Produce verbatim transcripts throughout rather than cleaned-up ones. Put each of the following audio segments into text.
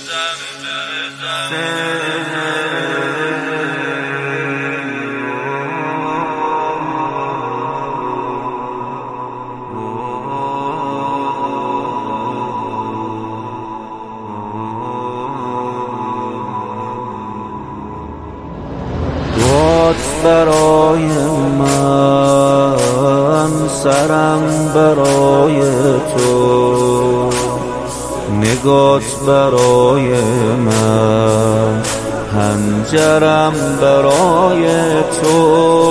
برای من سرم برای تو، نگات برای من حنجرم برای تو.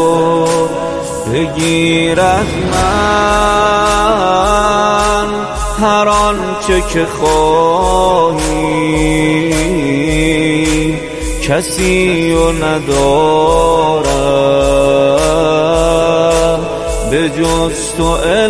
بگیر از من هر آنچه که خواهی، کسی و ندارم به جز تو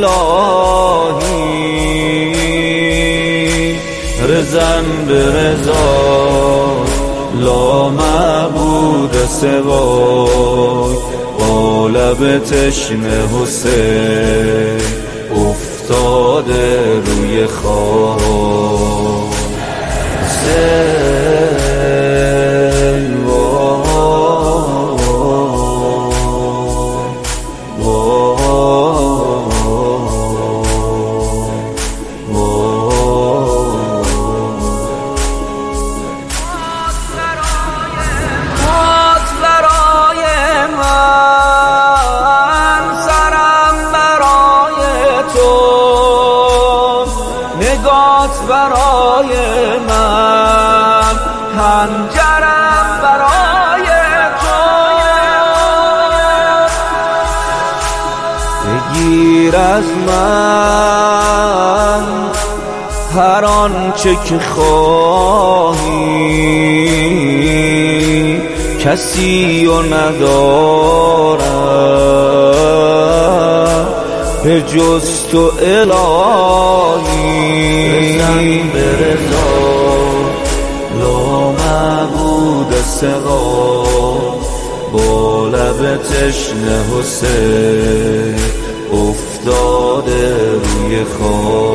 الهی. رزن به رضا لا معبود سوای، با لب تشنه حسین افتاده روی خاک. نگات برای من حنجرم برای تو. بگیر از من هر آنچه که خواهی، کسی و ندارم به جز تو الهی. رزن به رضا لا معبود سوای، با لب تشنه حسین افتاده روی خاک.